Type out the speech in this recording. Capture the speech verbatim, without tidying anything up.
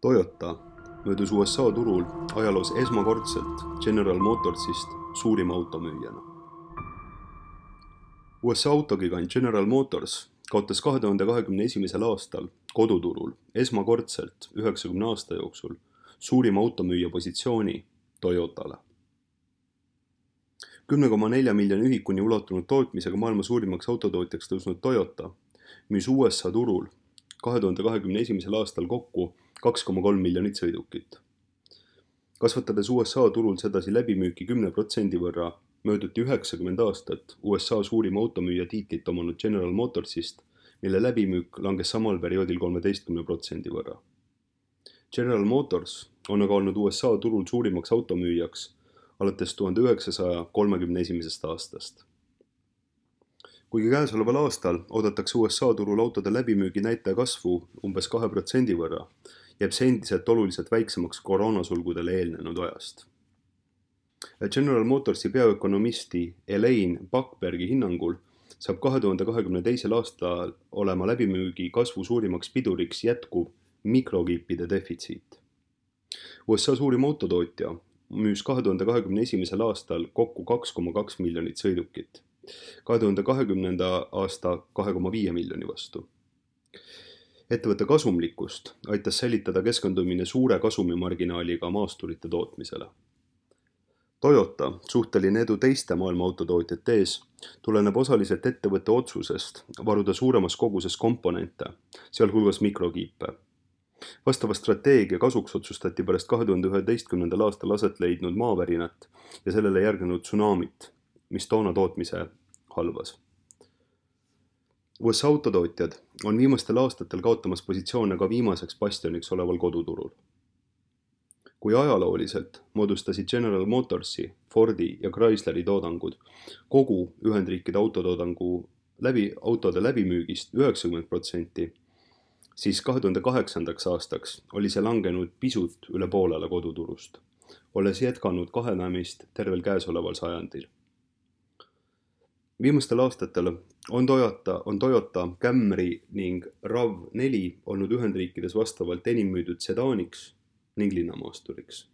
Toyota möödus U S A turul ajaloos esmakordselt General Motorsist suurima automüüjana. U S A autogigant General Motors kaotas kahe tuhande kahekümne esimesel aastal koduturul esmakordselt üheksakümne aasta jooksul suurima automüüja positsiooni Toyotale. kümne koma nelja miljoni ühikuni ulatunud tootmisega maailma suurimaks autotootjaks tõusnud Toyota müüs U S A turul kahe tuhande kahekümne esimesel aastal kokku kaks koma kolm miljonit sõidukit. Kasvatades U S A turul sedasi läbimüüki kümne protsendi võrra, mööduti üheksakümmend aastat U S A suurima automüüja tiitlit omanud General Motorsist, mille läbimüük langes samal perioodil kolmeteistkümne protsendi võrra. General Motors on aga olnud U S A turul suurimaks automüüjaks alates tuhande üheksasaja kolmekümne esimesest aastast. Kuigi käesoleval aastal oodatakse U S A turul autode läbimüügi näitaja kasvu umbes kahe protsendi võrra, jääb see endiselt oluliselt väiksemaks koroonasulgudele eelnenud ajast. General Motorsi peaökonomisti Elaine Buchbergi hinnangul saab kahe tuhande kahekümne teisel aastal olema läbimüügi kasvu suurimaks piduriks jätkuv mikrokiipide defitsiit. U S A suurim autotootja müüs kahe tuhande kahekümne esimesel aastal kokku kaks koma kaks miljonit sõidukit, kahe tuhande kahekümnenda aasta kahe koma viie miljoni vastu. Ettevõtte kasumlikkust aitas säilitada keskendumine suure kasumimarginaaliga maasturite tootmisele. Toyota suhteline edu teiste maailma autotootjate ees tuleneb osaliselt ettevõtte otsusest varuda suuremas koguses komponente, sealhulgas mikrokiipe. Vastava strateegia kasuks otsustati pärast kahe tuhande üheteistkümnendal aastal aset leidnud maavärinat ja sellele järgnenud tsunamit, mis toona tootmise halvas. U S A autotootjad on viimastel aastatel kaotamas positsioone ka viimaseks bastioniks oleval koduturul. Kui ajalooliselt moodustasid General Motorsi, Fordi ja Chrysleri toodangud kogu Ühendriikide autotoodangu läbi, autode läbimüügist üheksakümmend protsenti, siis kahe tuhande kaheksandaks aastaks oli see langenud pisut üle poolele koduturust, olles jätkanud kahenemist tervel käesoleval sajandil. Viimastel aastatel on Toyota, on Toyota Camry ning RAV neli olnud Ühendriikides vastavalt enim müüdud sedaaniks ning linnamaasturiks.